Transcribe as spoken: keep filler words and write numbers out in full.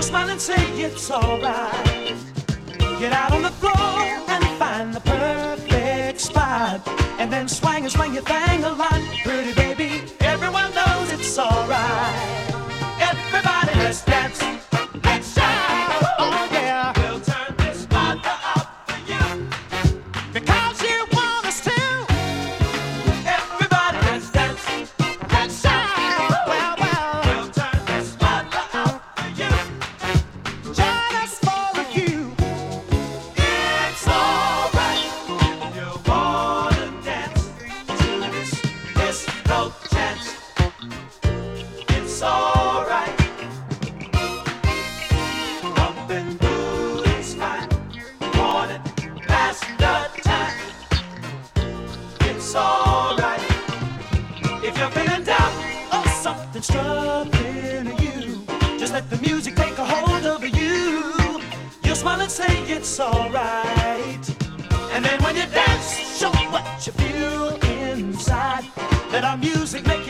smile and say it's alright. Get out on the floor and find the perfect spot, and then swing and swing your thing a lot. Pretty baby, everyone knows it's alright. Everybody, let's dance, let's shout. Oh yeah, we'll turn this spot up for you, because you want us to. Everybody, let's dance, let's shout. Well, well, we'll turn this spot up for you. Join us for a few. It's alright if you wanna dance to this disco chant. It's alright. Bumping booty's fine. Want it past the time. It's alright. If you're feeling down or something's troubling you, just let the music take a hold of you. You'll smile and say it's alright. And then when you dance, show what you feel inside. Let our music make you